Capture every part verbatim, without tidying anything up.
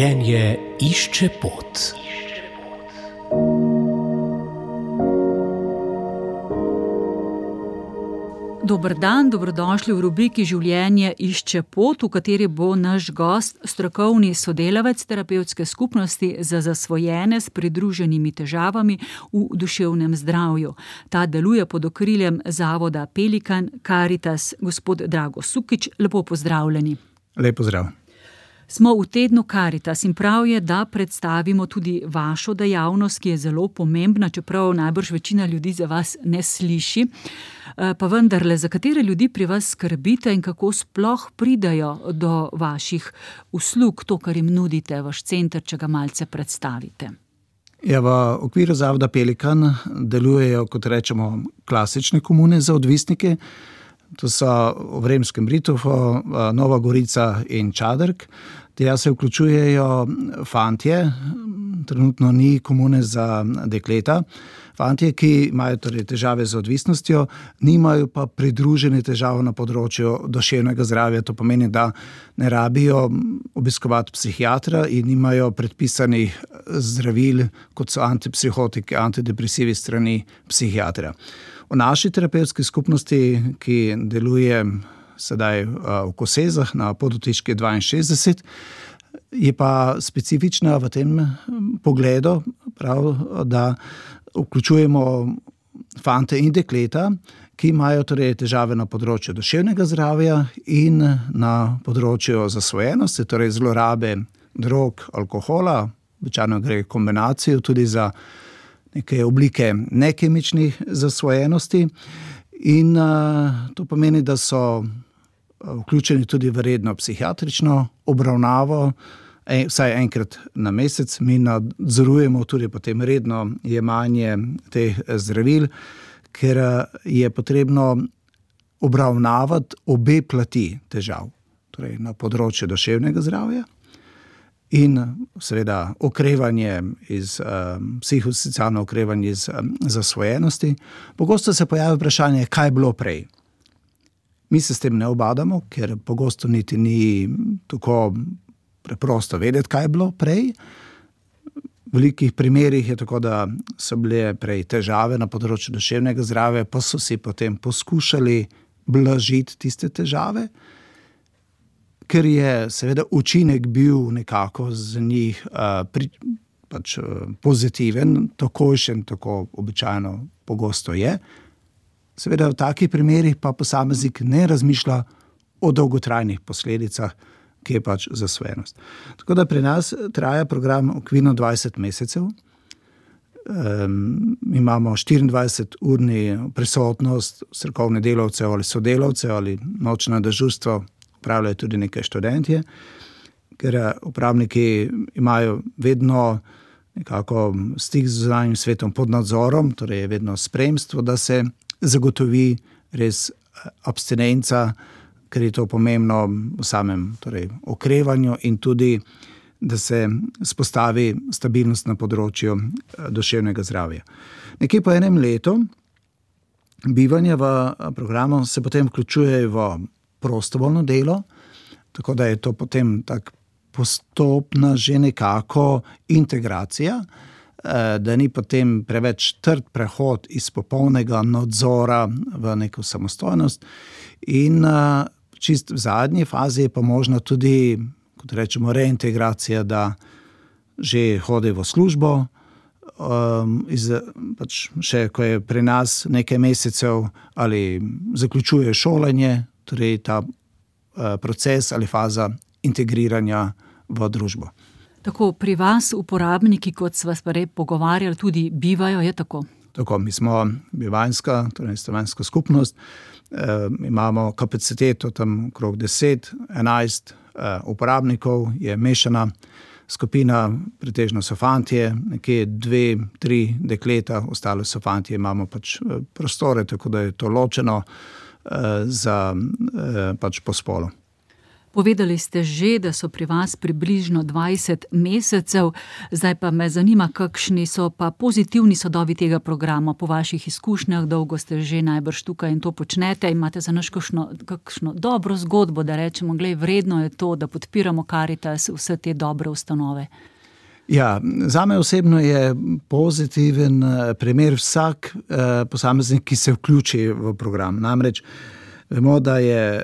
Življenje išče pot. Dober dan, dobrodošli v rubriki Življenje išče pot, v kateri bo naš gost strokovni sodelavec terapevtske skupnosti za zasvojene s pridruženimi težavami v duševnem zdravju. Ta deluje pod okriljem zavoda Pelikan Karitas. Gospod Drago Sukič, lepo pozdravljeni. Lep pozdrav. Smo v tednu Karitas in prav je, da predstavimo tudi vašo dejavnost, ki je zelo pomembna, čeprav najbrž večina ljudi za vas ne sliši. Pa vendarle, za katere ljudi pri vas skrbite in kako sploh pridajo do vaših uslug, to, kar jim nudite, vaš center, če ga malce predstavite? Ja, v okviru zavoda Pelikan delujejo, kot rečemo, klasične komune za odvisnike. To so v Vremskem Ritofu, Nova Gorica in Čadrk. Tja se vključujejo fantje, trenutno ni komune za dekleta. Fantje, ki imajo torej težave z odvisnostjo, nimajo pa pridružene težave na področju duševnega zdravja. To pomeni, da ne rabijo obiskovati psihiatra in nimajo predpisanih zdravil, kot so antipsihotiki, antidepresivi strani psihiatra. V naši terapevtski skupnosti, ki deluje sedaj v Kosezah na Podutiški dvainšestdeset, je pa specifična v tem pogledu, prav, da vključujemo fante in dekleta, ki imajo torej težave na področju duševnega zdravja in na področju zasvojenosti, torej zlorabe drog, alkohola, običajno gre kombinacijo tudi za neke oblike nekemičnih zasvojenosti in uh, to pomeni, da so vključeni tudi v redno psihiatrično obravnavo, en, vsaj enkrat na mesec. Mi nadzorujemo tudi potem redno jemanje teh zdravil, ker je potrebno obravnavati obe plati težav, torej na področju duševnega zdravja in seveda okrevanje iz um, psihosocialno okrevanje iz um, zasvojenosti. Pogosto se pojavi vprašanje, kaj je bilo prej. Mi se s tem ne ubadamo, ker pogosto niti ni tako preprosto vedeti, kaj je bilo prej. V velikih primerih je tako, da so bile prej težave na področju duševnega zdravja, pa so si potem poskušali blažiti tiste težave, ker je seveda učinek bil nekako z njih uh, pri, pač, uh, pozitiven, takojšen, tako običajno pogosto je. Seveda v takih primerih pa posameznik ne razmišlja o dolgotrajnih posledicah, ki je pač zasvojenost. Tako da pri nas traja program okvirno dvajset mesecev. Um, imamo štiriindvajseturni prisotnost strokovnih delavcev ali sodelavcev ali nočno dežurstvo upravljajo tudi nekaj študentje, ker upravniki imajo vedno nekako stik z zunanjim svetom pod nadzorom, torej je vedno spremstvo, da se zagotovi res abstinenca, ker je to pomembno v samem torej, okrevanju in tudi, da se spostavi stabilnost na področju duševnega zdravja. Nekje po enem letu bivanja v programu se potem vključuje v prostovoljno delo, tako da je to potem tak postopna že nekako integracija, da ni potem preveč trd prehod iz popolnega nadzora v neko samostojnost in čist v zadnji fazi je pa možno tudi, kot rečemo, reintegracija, da že hodi v službo, um, iz, pač še ko je pri nas nekaj mesecev ali zaključuje šolanje, torej ta uh, proces ali faza integriranja v družbo. Tako pri vas uporabniki, kot sva prej pogovarjali, tudi bivajo, je tako? Tako, mi smo bivanjska, torej stanovanjska skupnost, e, imamo kapaciteto tam okrog deset, enajst e, uporabnikov, je mešana skupina, pretežno so fantje, nekje dve, tri dekleta, ostale so fantje, imamo pač prostore, tako da je to ločeno e, za e, pač po spolu. Povedali ste že, da so pri vas približno dvajset mesecev, zdaj pa me zanima, kakšni so pa pozitivni sadovi tega programa po vaših izkušnjah, dolgo ste že najbrž tukaj in to počnete, imate za nas kakšno, kakšno dobro zgodbo, da rečemo, glej, vredno je to, da podpiramo Karitas, vse te dobre ustanove. Ja, zame osebno je pozitiven primer vsak eh, posameznik, ki se vključi v program. Namreč vemo, da je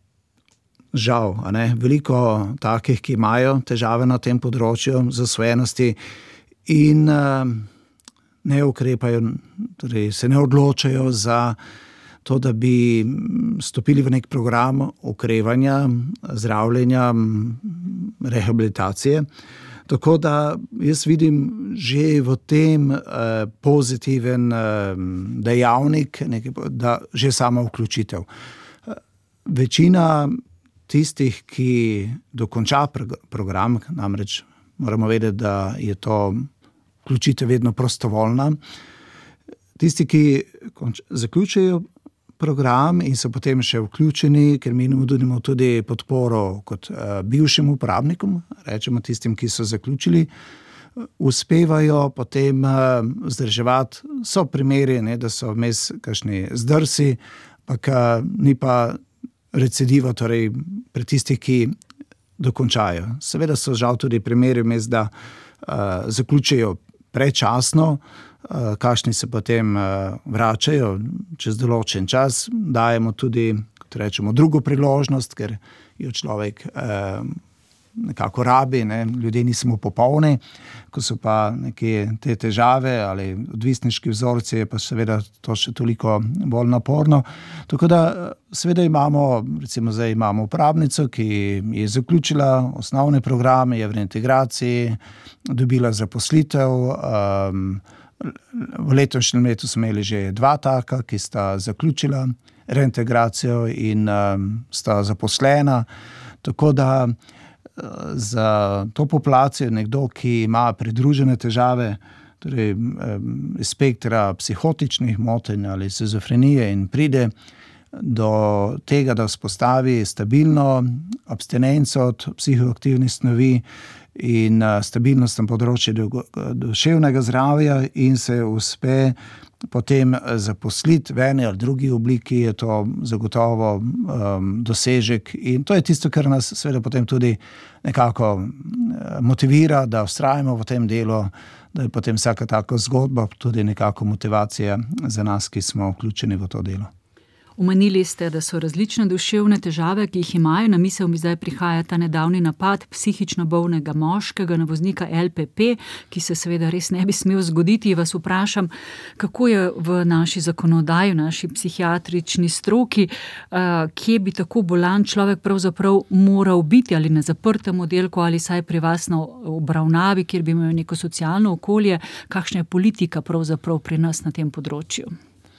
žal, a ne, veliko takih, ki imajo težave na tem področju zasvojenosti in uh, ne ukrepajo, torej se ne odločajo za to, da bi stopili v nek program okrevanja, zdravljenja, rehabilitacije. Tako da jaz vidim že v tem uh, pozitiven uh, dejavnik, nekaj, da že sama vključitev. Uh, večina tistih, ki dokonča program, namreč moramo vedeti, da je to vključitev vedno prostovoljna. Tisti, ki zaključijo program in so potem še vključeni, ker mi nudimo tudi podporo kot uh, bivšim uporabnikom, rečemo tistim, ki so zaključili, uspevajo potem uh, vzdrževati. So primeri, ne, da so vmes kakšni zdrsi, ampak uh, ni pa recidiva, torej pri tistih, ki dokončajo. Seveda so žal tudi primeri vmes, da uh, zaključijo predčasno, uh, kakšni se potem uh, vračajo čez določen čas. Dajemo tudi, kot rečemo, drugo priložnost, ker jo človek uh, nekako rabi, ne? Ljudje nismo popolni, ko so pa neke te težave ali odvisniški vzorci, je pa seveda to še toliko bolj naporno. Tako da seveda imamo, recimo zdaj imamo uporabnico, ki je zaključila osnovne programe, je v reintegraciji, dobila zaposlitev. Um, v letošnjem letu smo imeli že dva taka, ki sta zaključila reintegracijo in um, sta zaposlena. Tako da za to populacijo nekdo, ki ima pridružene težave, torej iz spektra psihotičnih motenj ali shizofrenije in pride do tega, da vzpostavi stabilno abstinenco od psihoaktivnih snovi in stabilnost na področju duševnega zdravja in se uspe potem zaposliti v eni ali drugi obliki, je to zagotovo um, dosežek in to je tisto, kar nas seveda potem tudi nekako motivira, da vztrajamo v tem delu, da je potem vsaka taka zgodba tudi nekako motivacija za nas, ki smo vključeni v to delo. Omenili ste, da so različne duševne težave, ki jih imajo. Na misel mi zdaj prihaja ta nedavni napad psihično bolnega moškega na voznika L P P, ki se seveda res ne bi smel zgoditi. Vas vprašam, kako je v naši zakonodaji, v naši psihiatrični stroki, kje bi tako bolan človek pravzaprav moral biti, ali na zaprtem oddelku, ali saj pri vas na obravnavi, kjer bi imel neko socialno okolje. Kakšna je politika pravzaprav pri nas na tem področju?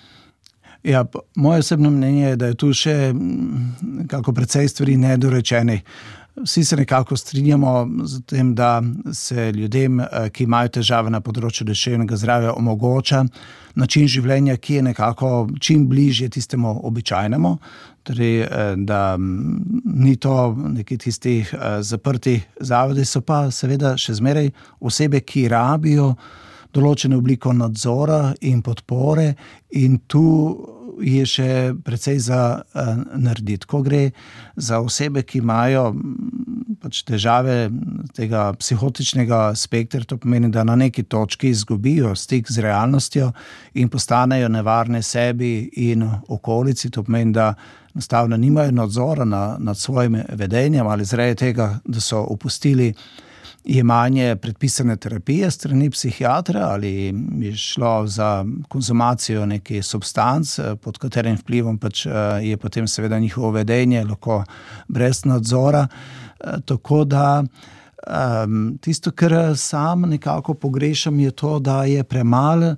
Ja, moje osebno mnenje je, da je tu še nekako precej stvari nedorečenih. Vsi se nekako strinjamo z tem, da se ljudem, ki imajo težave na področju duševnega zdravja, omogoča način življenja, ki je nekako čim bližje tistemu običajnemu, torej da ni to neki tistih zaprtih zavodi, so pa seveda še zmeraj osebe, ki rabijo določeno obliko nadzora in podpore in tu je še precej za uh, narediti. Ko gre za osebe, ki imajo pač težave tega psihotičnega spektra, to pomeni, da na neki točki izgubijo stik z realnostjo in postanejo nevarne sebi in okolici, to pomeni, da enostavno nimajo nadzora na, nad svojim vedenjem ali zaradi tega, da so opustili jemanje predpisane terapije strani psihiatra ali je šlo za konzumacijo nekih substanc, pod katerim vplivom pač je potem seveda njihovo vedenje lahko brez nadzora. Tako da um, tisto, kar sam nekako pogrešam, je to, da je premalo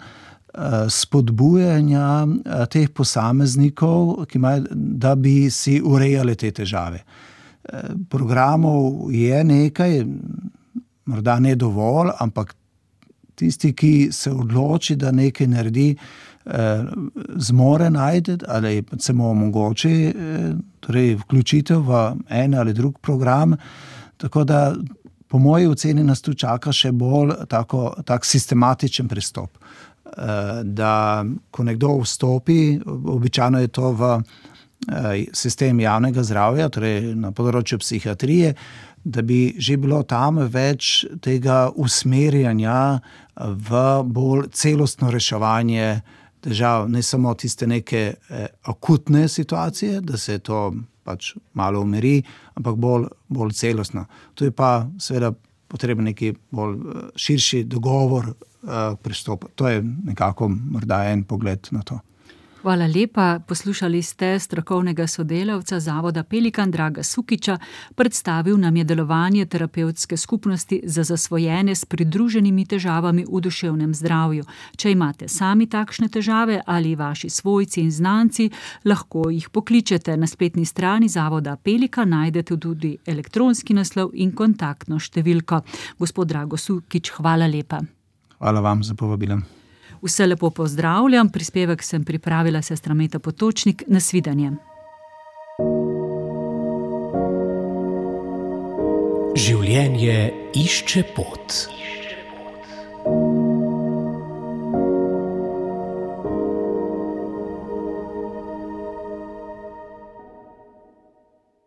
spodbujanja teh posameznikov, ki imajo, da bi si urejali te težave. Programov je nekaj, morda ne dovolj, ampak tisti, ki se odloči, da nekaj naredi, zmore najti ali se mu omogoči torej vključitev v en ali drug program. Tako da po moji oceni nas tu čaka še bolj tako, tak sistematičen pristop. Da ko nekdo vstopi, običajno je to v sistem javnega zdravja, torej na področju psihiatrije, da bi že bilo tam več tega usmerjanja v bolj celostno reševanje težav, ne samo tiste neke eh, akutne situacije, da se to pač malo umiri, ampak bolj, bolj celostno. Tu je pa seveda potreben neki bolj širši dogovor, eh, pristop. To je nekako morda en pogled na to. Hvala lepa. Poslušali ste strokovnega sodelavca Zavoda Pelikan Draga Sukiča. Predstavil nam je delovanje terapevtske skupnosti za zasvojene s pridruženimi težavami v duševnem zdravju. Če imate sami takšne težave ali vaši svojci in znanci, lahko jih pokličete. Na spletni strani Zavoda Pelikan najdete tudi elektronski naslov in kontaktno številko. Gospod Drago Sukič, hvala lepa. Hvala vam za povabilo. Vse lepo pozdravljam, prispevek sem pripravila sestra Meta Potočnik. Nasvidenje. Življenje išče pot.